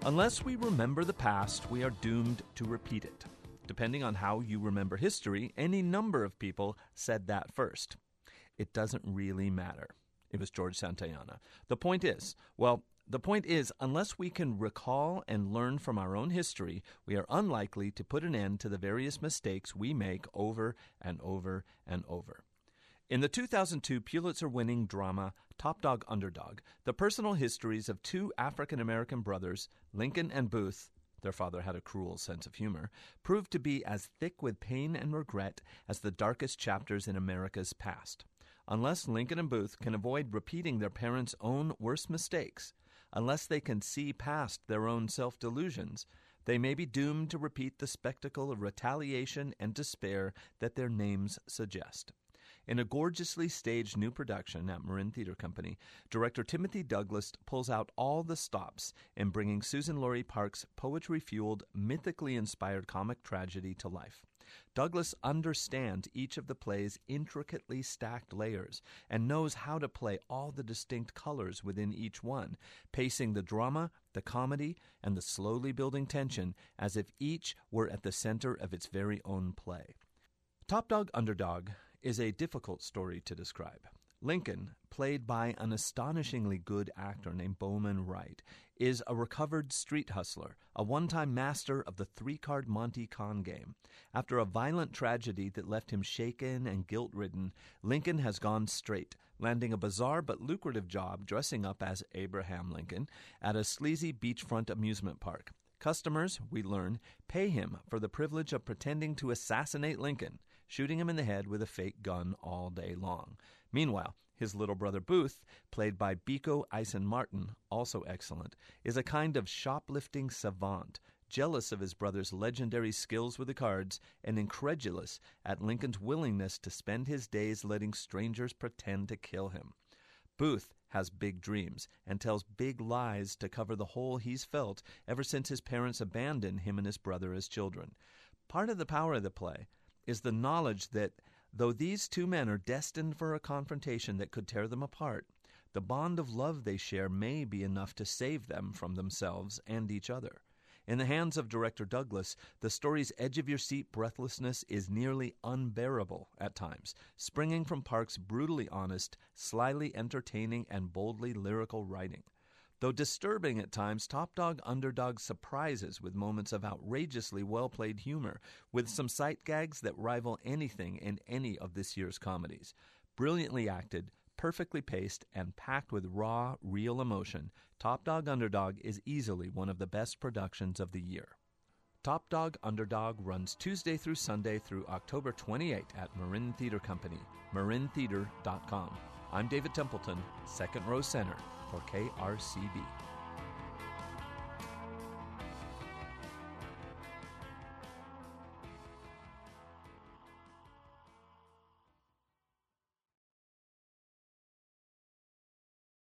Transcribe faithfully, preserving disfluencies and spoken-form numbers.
Unless we remember the past, we are doomed to repeat it. Depending on how you remember history, any number of people said that first. It doesn't really matter. It was George Santayana. The point is, well, the point is, unless we can recall and learn from our own history, we are unlikely to put an end to the various mistakes we make over and over and over. In the two thousand two Pulitzer-winning drama Top Dog Underdog, the personal histories of two African-American brothers, Lincoln and Booth, their father had a cruel sense of humor, proved to be as thick with pain and regret as the darkest chapters in America's past. Unless Lincoln and Booth can avoid repeating their parents' own worst mistakes, unless they can see past their own self-delusions, they may be doomed to repeat the spectacle of retaliation and despair that their names suggest. In a gorgeously staged new production at Marin Theater Company, director Timothy Douglas pulls out all the stops in bringing Suzan-Lori Parks' poetry-fueled, mythically inspired comic tragedy to life. Douglas understands each of the play's intricately stacked layers and knows how to play all the distinct colors within each one, pacing the drama, the comedy, and the slowly building tension as if each were at the center of its very own play. Top Dog Underdog is a difficult story to describe. Lincoln, played by an astonishingly good actor named Bowman Wright, is a recovered street hustler, a one-time master of the three-card Monte con game. After a violent tragedy that left him shaken and guilt-ridden, Lincoln has gone straight, landing a bizarre but lucrative job dressing up as Abraham Lincoln at a sleazy beachfront amusement park. Customers, we learn, pay him for the privilege of pretending to assassinate Lincoln, shooting him in the head with a fake gun all day long. Meanwhile, his little brother Booth, played by Biko Eisen-Martin, also excellent, is a kind of shoplifting savant, jealous of his brother's legendary skills with the cards and incredulous at Lincoln's willingness to spend his days letting strangers pretend to kill him. Booth has big dreams and tells big lies to cover the hole he's felt ever since his parents abandoned him and his brother as children. Part of the power of the play is the knowledge that though these two men are destined for a confrontation that could tear them apart, the bond of love they share may be enough to save them from themselves and each other. In the hands of director Douglas, the story's edge-of-your-seat breathlessness is nearly unbearable at times, springing from Parks' brutally honest, slyly entertaining, and boldly lyrical writing. Though disturbing at times, Top Dog Underdog surprises with moments of outrageously well-played humor, with some sight gags that rival anything in any of this year's comedies. Brilliantly acted, perfectly paced, and packed with raw, real emotion, Top Dog Underdog is easily one of the best productions of the year. Top Dog Underdog runs Tuesday through Sunday through October twenty-eighth at Marin Theater Company, marin theater dot com. I'm David Templeton, second row center for K R C B.